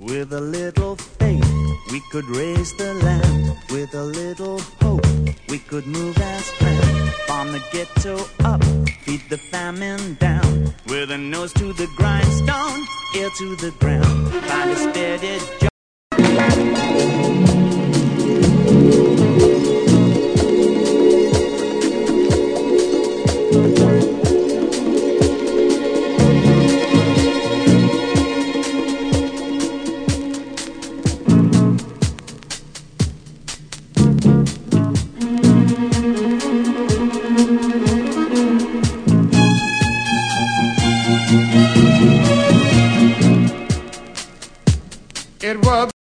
With a little faith, we could raise the land. With a little hope, we could move as planned. Farm the ghetto up, feed the famine down. With a nose to the grindstone, ear to the ground. Find a steady job.